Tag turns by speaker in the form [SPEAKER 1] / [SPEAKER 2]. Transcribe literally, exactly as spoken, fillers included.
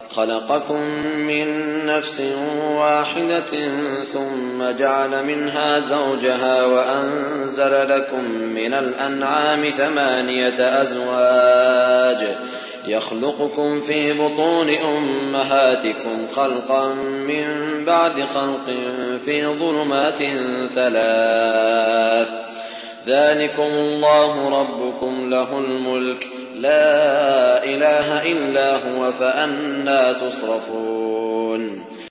[SPEAKER 1] خلقكم من نفس واحدة ثم جعل منها زوجها وأنزل لكم من الأنعام ثمانية أزواج يخلقكم في بطون أمهاتكم خلقا من بعد خلق في ظلمات ثلاث ذلكم الله ربكم له الملك لا إله إلا هو فأنى تصرفون